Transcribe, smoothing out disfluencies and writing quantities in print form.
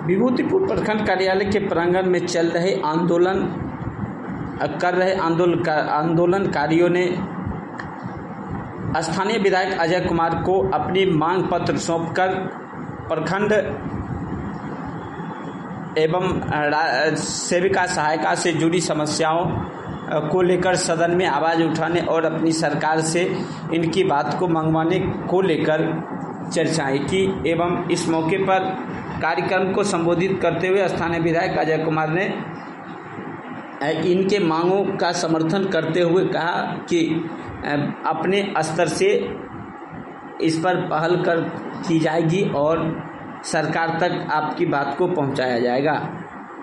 विभूतिपुर प्रखंड कार्यालय के प्रांगण में चल रहे आंदोलनकारियों ने स्थानीय विधायक अजय कुमार को अपनी मांग पत्र सौंपकर प्रखंड एवं सेविका सहायिका से जुड़ी समस्याओं को लेकर सदन में आवाज़ उठाने और अपनी सरकार से इनकी बात को मंगवाने को लेकर चर्चाएं की। एवं इस मौके पर कार्यक्रम को संबोधित करते हुए स्थानीय विधायक अजय कुमार ने इनके मांगों का समर्थन करते हुए कहा कि अपने स्तर से इस पर पहल की जाएगी और सरकार तक आपकी बात को पहुंचाया जाएगा।